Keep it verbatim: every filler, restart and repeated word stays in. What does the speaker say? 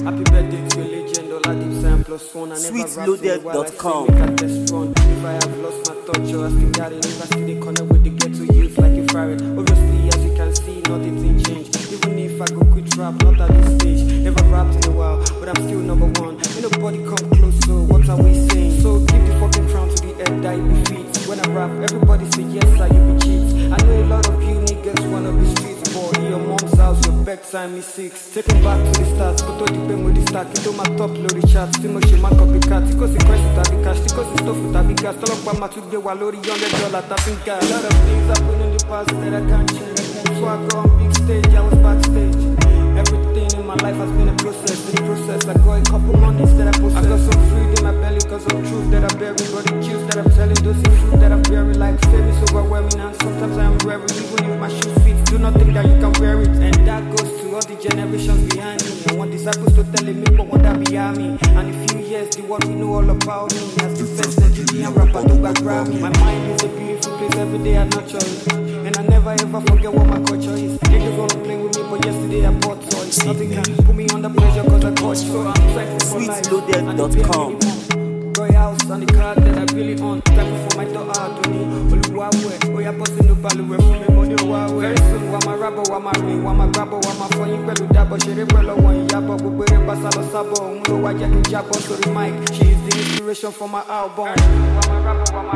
Happy birthday to your legend, all I deep sign plus one. I never sweet rap loaded to while I dot say com. make I test run. If I have lost my touch or I still got it, if I still dey connect with the ghetto youth like a Farad. Obviously, as you can see, nothing didn't change. Even if I go quit rap, not at this stage. Never rapped in a while, but I'm still number one. Ain't nobody come close, so what are we saying? So give the fucking crown to the head that it befits. When I rap, everybody say yes, I you be cheats. I know a lot of you niggas wanna be streets, boy. In your mom's house, your bedtime is six. Take me back to the start, go to the pen with the stack. Into my top load chat, still much my copycat. Because the question that be cash, because the stuff with that be gas. Tell up my to get walori on the dollar tapping cash. A lot of things happen in the past that I can't change. So I go on big stage, I was backstage. Everything in my life has been a process. In the process, I got a couple monies that I possess. I got some food in my belly cause of truth that I bury. Got the cues that I'm telling, those in fruit that I bury. Like fame is overwhelming and sometimes I am weary. Even if my shoe fits, do not think that you can wear it. And that goes to all the generations behind me. I want disciples to tell me, but what that behind me. And in a few years, the world will know all about me. As the first Nigerian rapper do back grab me. My mind is a beautiful place, every day I nurture it. And I never ever forget what my culture is. Niggas wanna play with me, but yesterday I bought toys. Nothing can put me under pressure cause I got you. So I'm thankful for life. sweet loaded dot com. Go house and the car that I really on. Thankful for my daughter, Adoni. Oluwawe, oya bossing no balùwẹ̀ fún mi, money Oluwawe. Very soon, wa ma rabo, wa ma ring, wa ma grabo, wa ma fọyín pẹ̀lú dábọ̀. Ṣeré pẹ̀lú ọwọ́ ìyàbọ̀, gbogbo eré pásá lọ sábọ̀. Òun ló wá jẹ́ kí n jábọ̀ sórí mic. She is the inspiration for my album. Wa ma rabo, wa ma